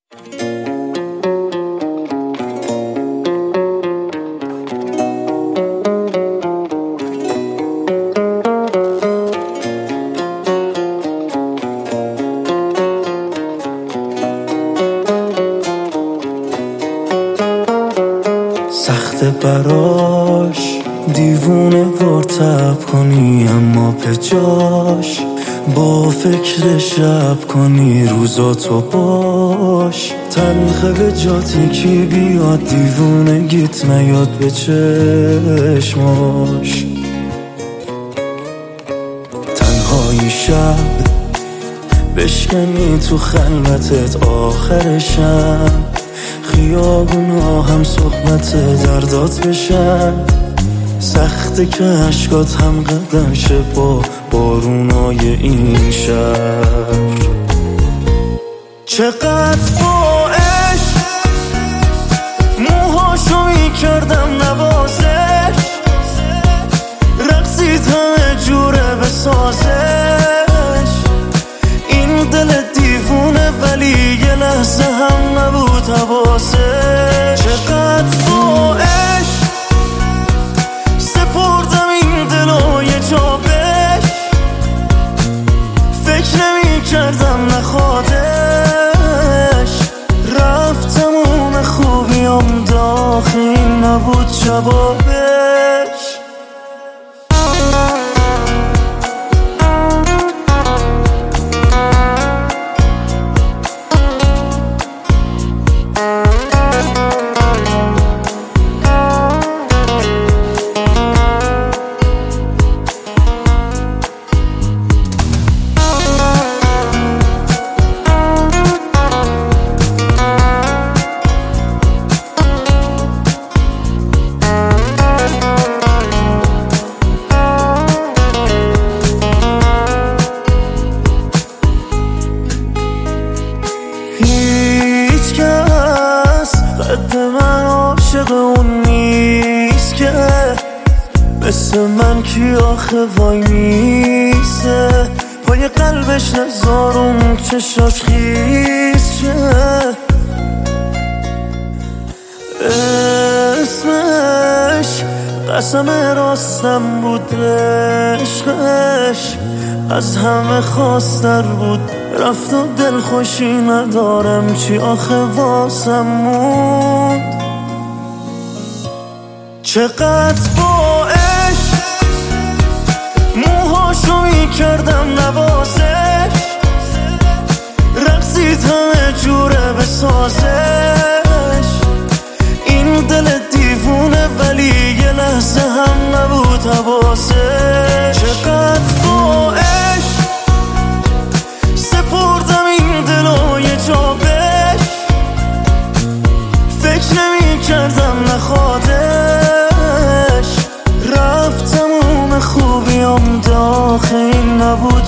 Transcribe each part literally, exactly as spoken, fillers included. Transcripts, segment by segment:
سخته براش دیوونه وارتب کنی، اما به جاش با فکر شب کنی روزاتو باش. تلخه به جاتی کی بیاد دیوونه گیت نیاد به چشماش. تنهایی شب بشکنی تو خلوتت آخرشم، خیابونا هم صحبت دردات بشن. سخته که عشقات هم قدم شه با بارونای این شهر. چقدر با عشق موهاشو میکردم نوازش، رقصید همه جوره بسازش. این دل دیوونه ولی یه لحظه هم نبود حواسش. چقدر با عشق سپردم این دلو یه جا بهش، فکر نمی کردم نخوادش. رفتم اون خوبیام داخل نبود جوابش. هیچ کس قد من عاشق اون نیست که مثل من کی آخه وای میسته پای قلبش نزارم چشاش خیز شه. اسمش قسم راستم بود، عشقش از همه خواستر بود. رفت و دل خوشی ندارم چی آخه واسم موند. چقدر با عشق موهاشو میکردم نوازش، رقصید همه جوره بسازش. این دل دیوونه ولی یه لحظه هم نبود حواسش. چقدر با عشق سپردم این دلو یه جا بهش، فکر نمی کردم نخوادش. رفتم اون خوبیام داخل نبود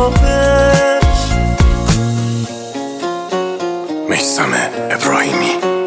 جوابش. میثم ابراهیمی.